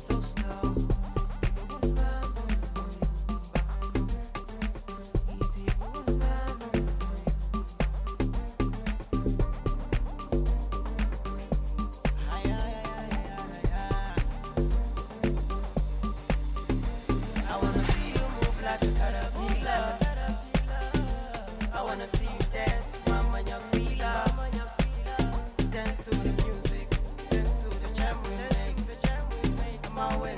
so slow. I wanna see you move like a caterpillar. I wanna see you dance, mama nyafila. Dance to the music, dance to the jam we make. I'm always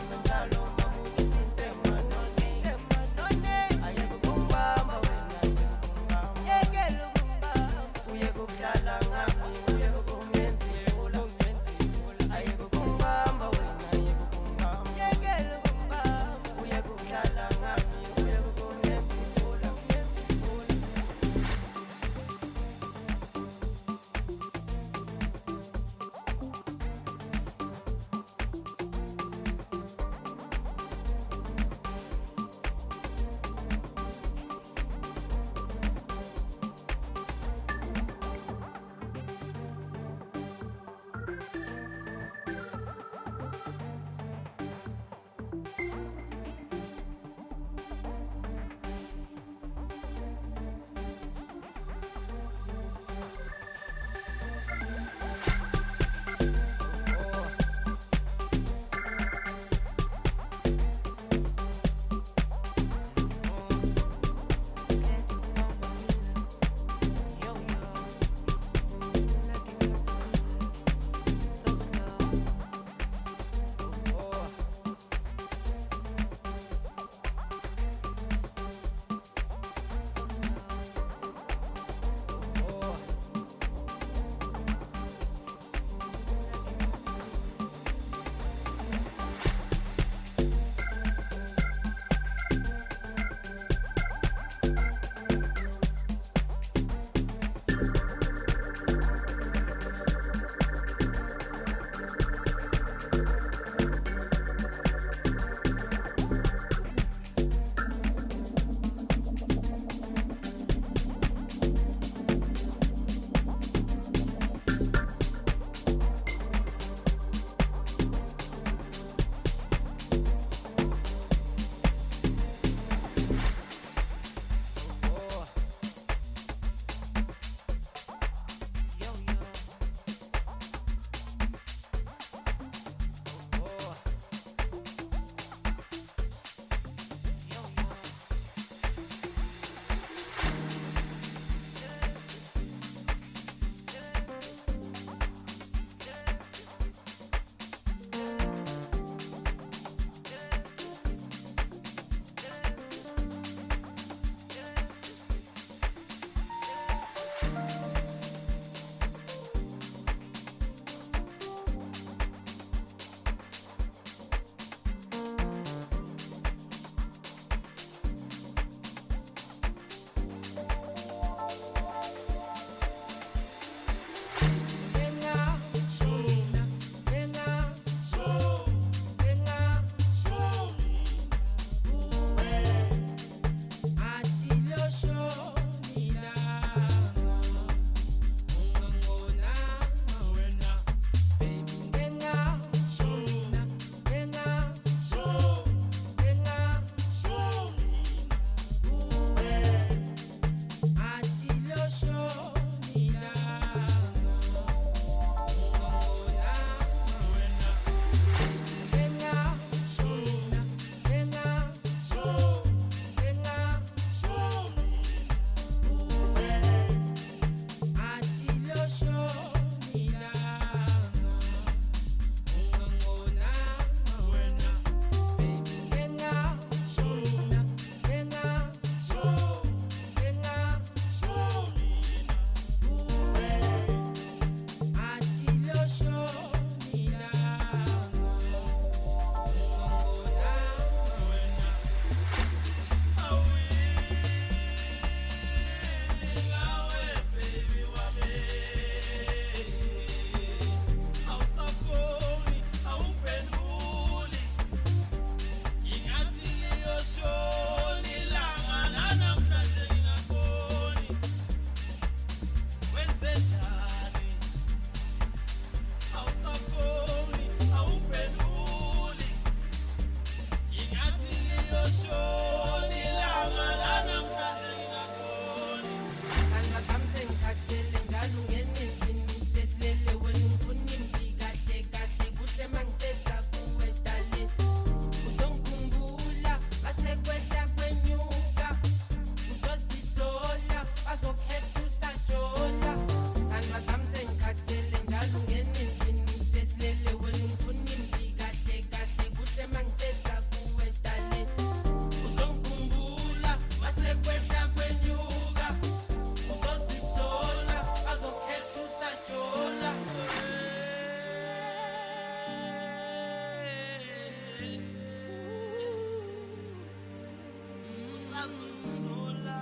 azosola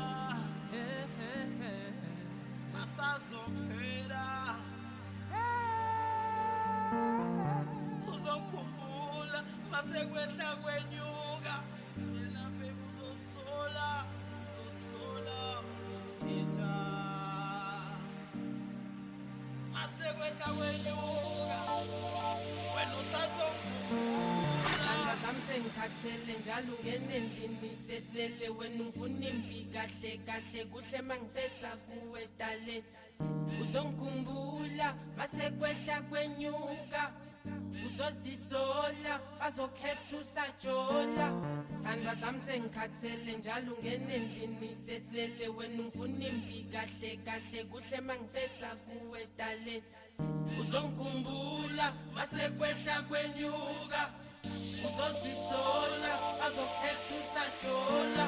asazokhela uzokhumbula masekwehla kwenyuka yena baby uzosola uzokhitha masekwehla kwenyuka wena usazokhumbula Ngikhathele njalo ungene endlini sesilele wena ungifuna imbi kahle kahle kuhle mangithetha kuwe dale uzongikhumbula masekwehla kwenyuka uzozisola bazokhetha usajola sandwa sami sengikhathele njalo ungene endlini sesilele wena ungifuna imbi kahle kahle kuhle mangithetha kuwe dale uzongikhumbula masekwehla kwenyuka uzozisola bazokhetha usajola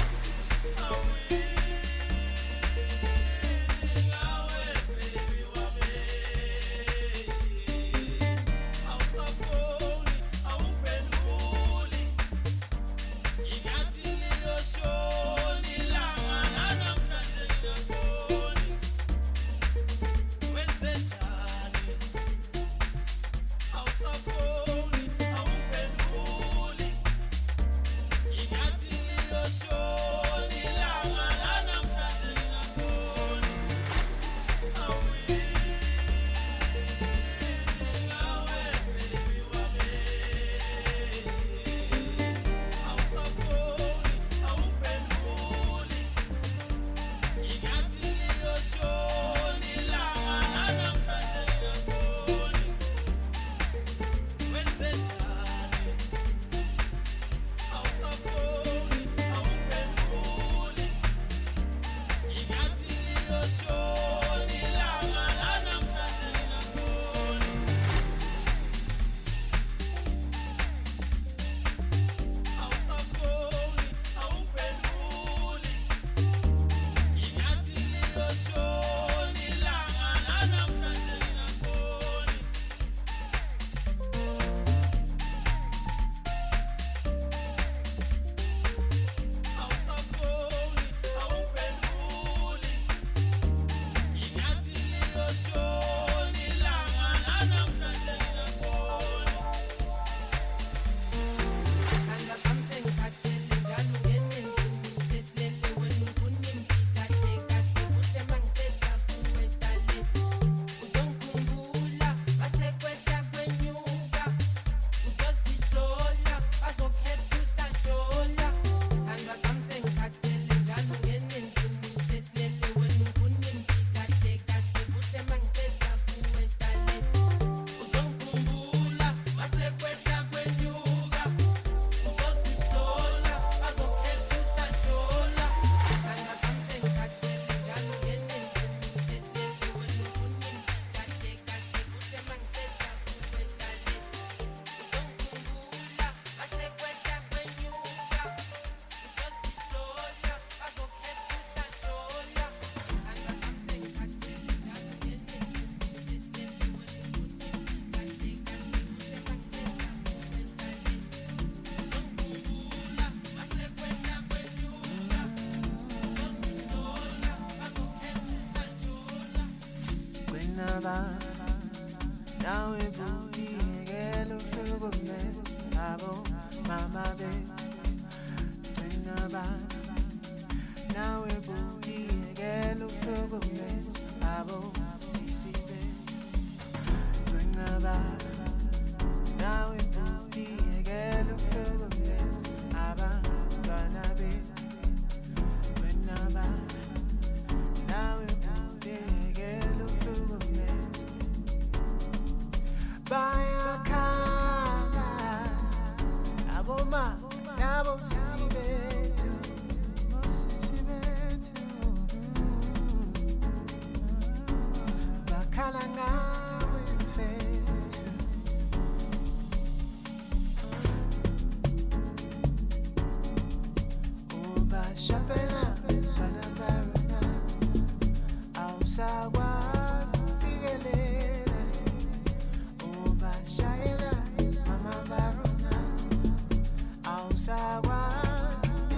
Now we booty again, look for good men. Abo, mama, baby. Now we booty again, look for good men. Abo, CC, baby. Now we booty again, look for good men. Aba, gonna be. Now we booty again, look for good men. Buy a car, aboma, abo sisi betu, bakala ngawe mfethu, ubashapela bana barona, awusakwazi ukusikelele. Shayla, mama barona, awusakwazi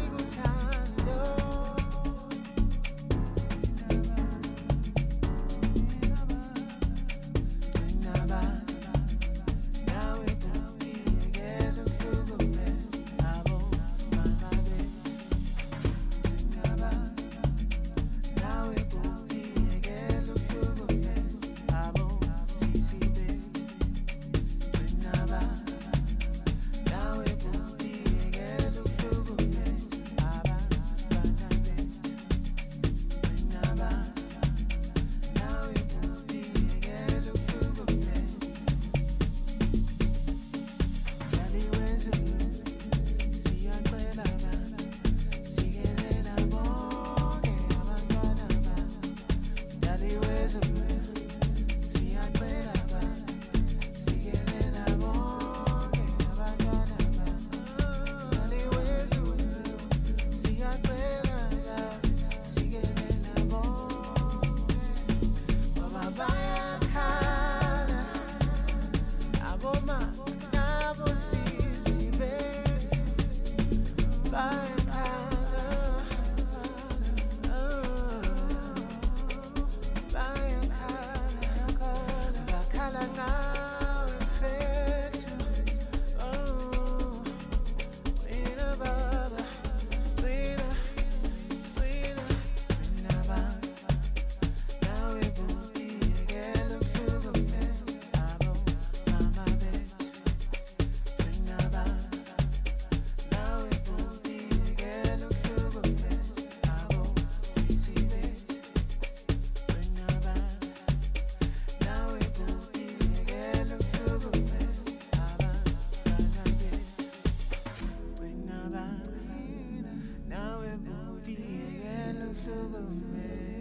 nawe buti yekela uhlukumeza.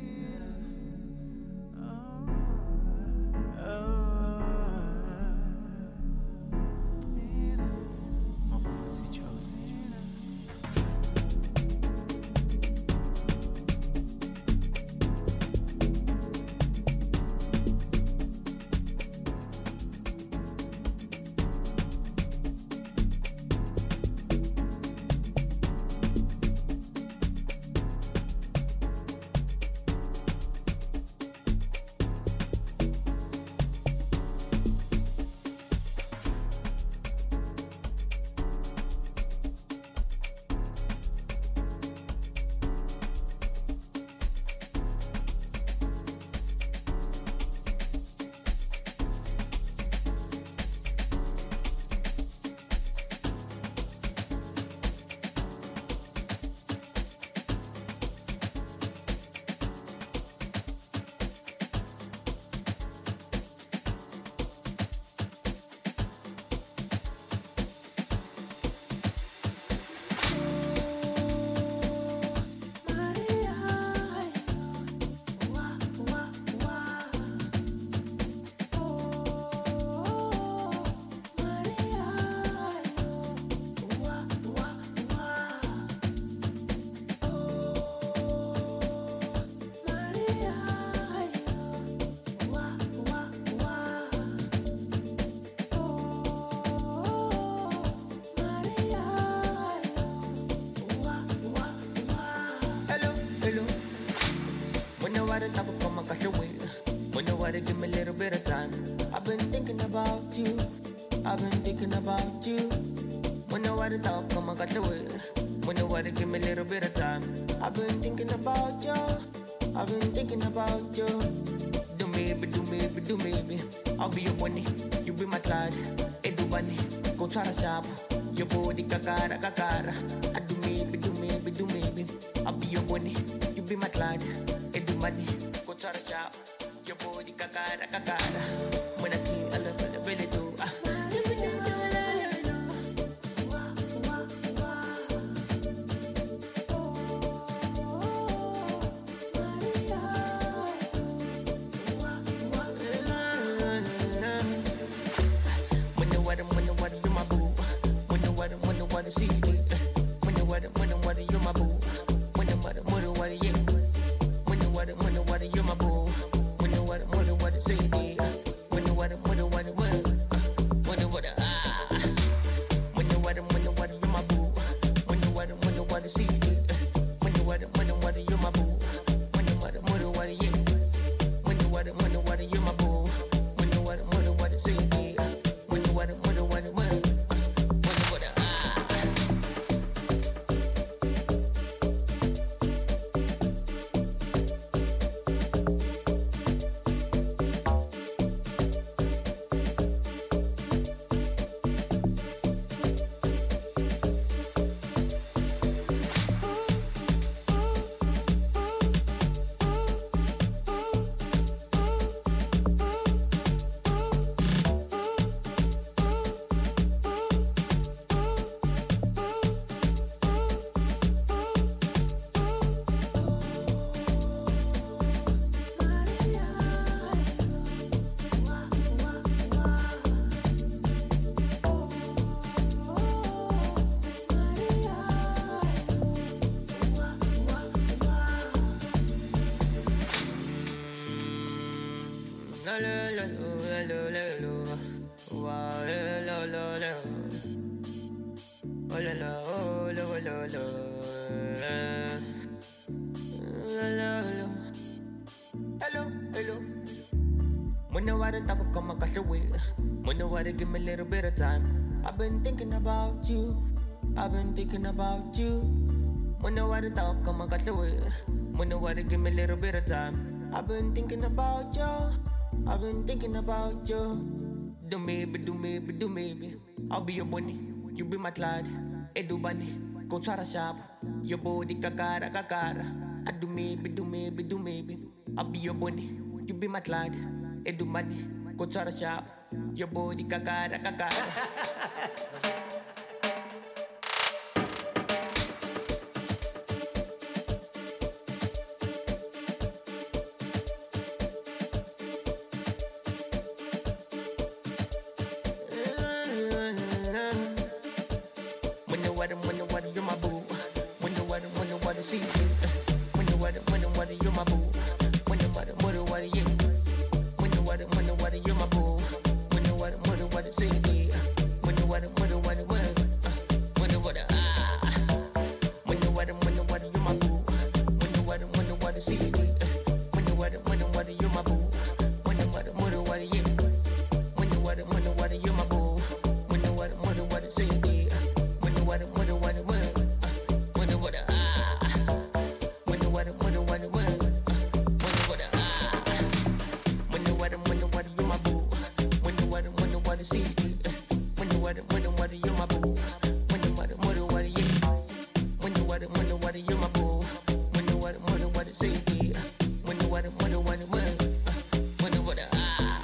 Give me a little bit of time. I've been thinking about you. I've been thinking about you. When nobody talk, come on, got the way. When nobody give me a little bit of time. I've been thinking about you. I've been thinking about you. Do maybe, do maybe, do maybe. I'll be your bunny, you be my Clyde. Edu bunny, go try to shop. Your body kakara, kakara. I do maybe, do maybe, do maybe. I'll be your bunny, you be my Clyde. Edu bunny, go try to shop. Your body kakara, kakara. When I see a little bit do. Give me a little bit of time. I've been thinking about you. I've been thinking about you. When nobody talk, come on, got the way. When nobody give me a little bit of time. I've been thinking about you. I've been thinking about you. Do maybe, do maybe, do maybe. I'll be your bunny, you be my Clyde. Edu bunny, go try to shop. Your body kakara, kakara. I do maybe, do maybe, do maybe. I'll be your bunny, you be my Clyde. Edu bunny, go try to shop. Your body kakara, kakara. the water, you're my boo. When the water, see you. When the water, you're my boo. When the water, yeah. When the water, you're my boo. When the water, see you. When the water, when the water, ah. When the water, you're my boo. When the water, see you. When the water, you're my boo. When the water, yeah. When the water, you're my boo. When the water, see you. When the water, when the water, ah. When the water, when the water, ah. When the water, you're my boo. When the water, see you. When the water, you're my boo. When the water, yeah. When the water, you're my boo. When the water, see you. When the water, ah.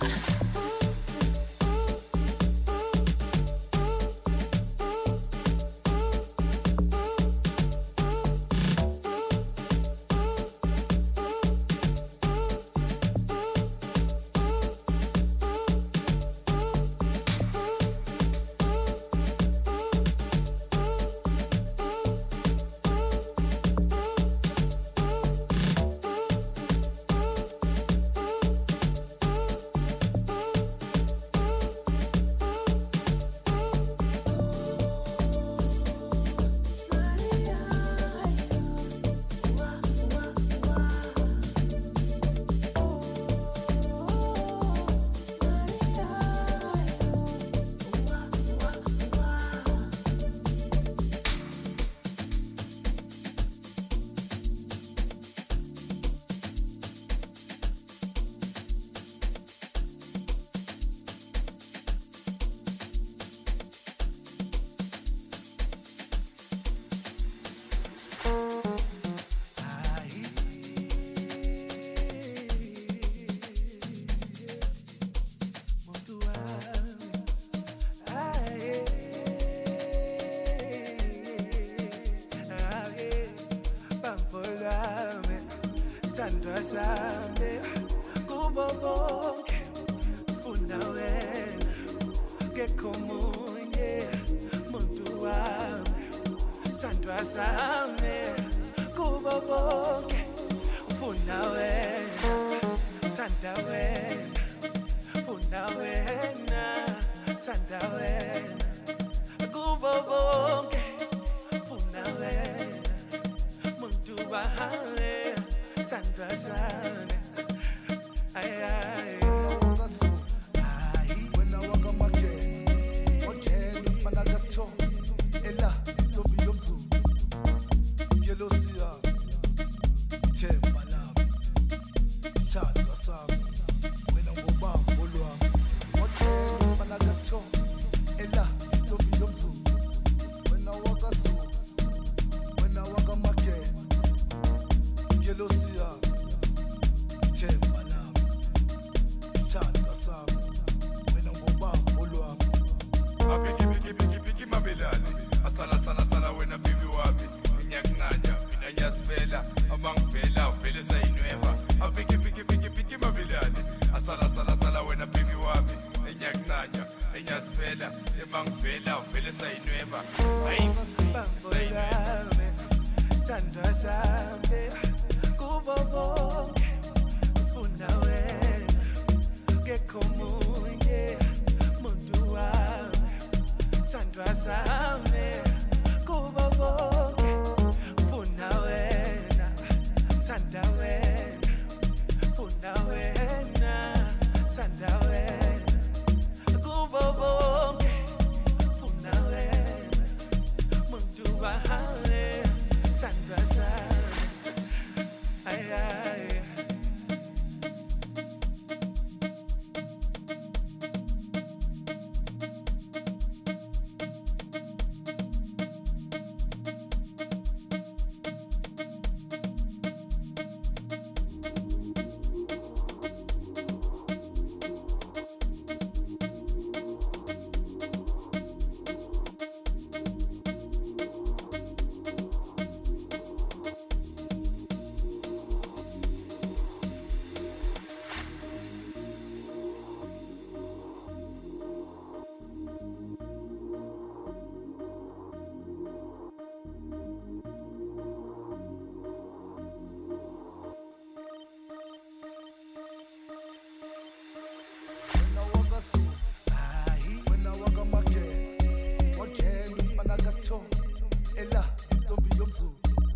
kasithombe ela intombi yomzulu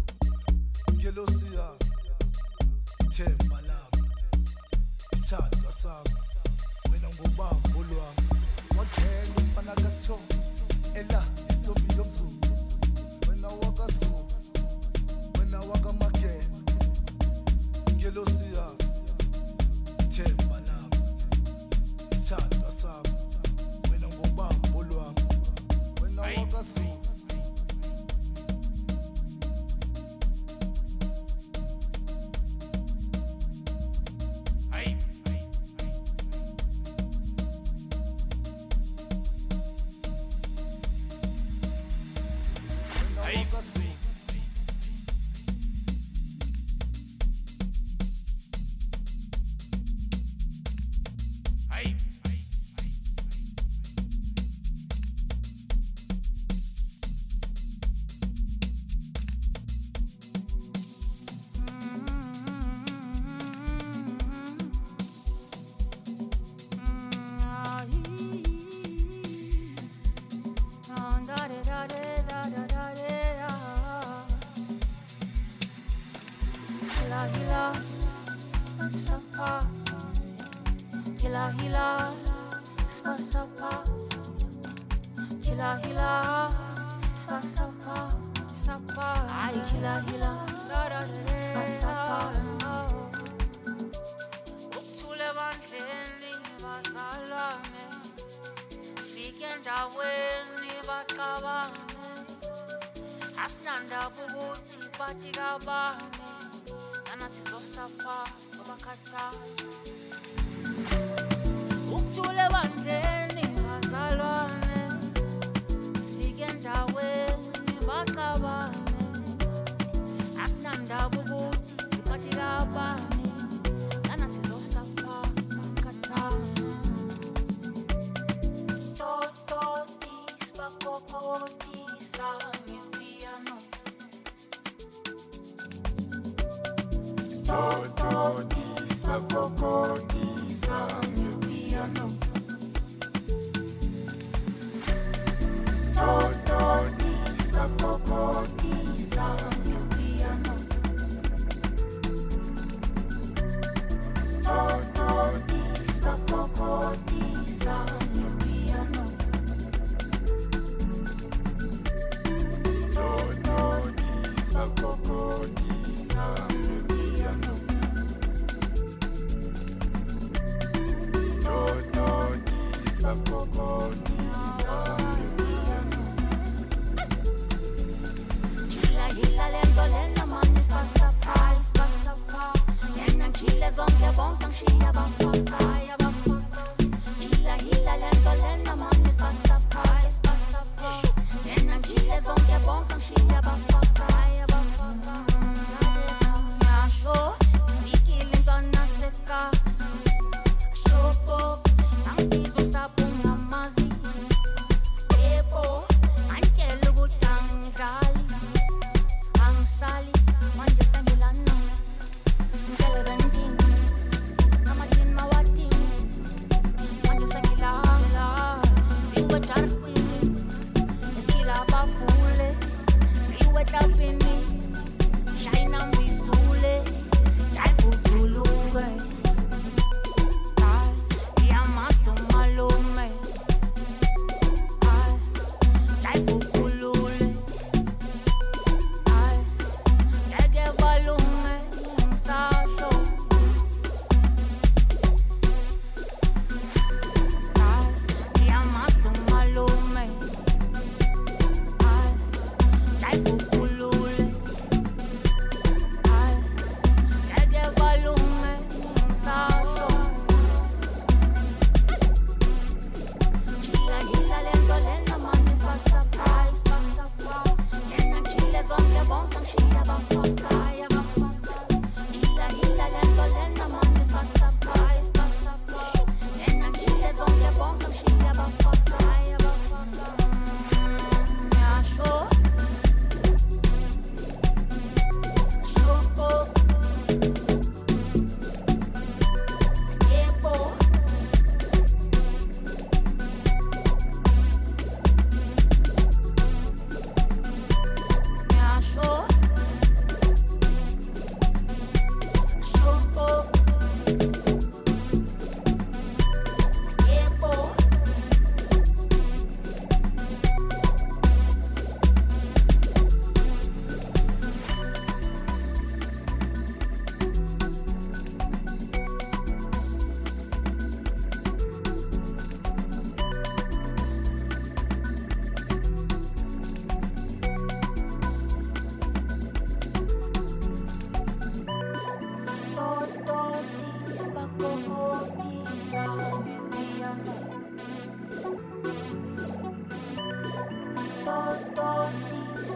ngelosiya ithemba lami isithandwa sami wena ngobambo lwami wangena umfana kasithombe ela intombi yomzulu wena wakazulu wena wakamagena ngelosiya ithemba lami isithandwa sami wena ngobambo lwami wena wakazulu Balloon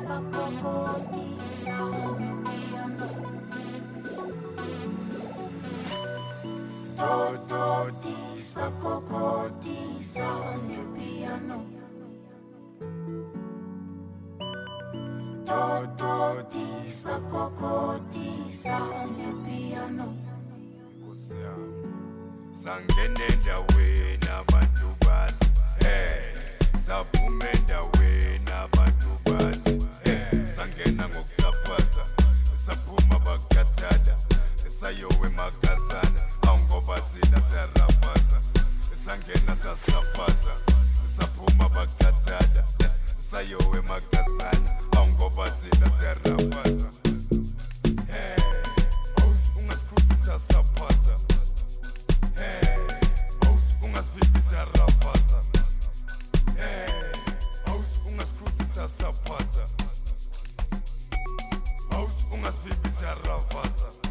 Sangene endaweni abantu bathi saphume endaweni abantu bathi sangena ngokusaphaza saphuma bakhathada sayowe emakazana awungoba thina siyarafaza sangena sasaphaza saphuma bakhathada sayowe emakazana awungoba thina siyarafaza ungasikhuthisa saphaza Rafaza. House ungasikhuthisa saphaza. House ungasifipisa Rafaza.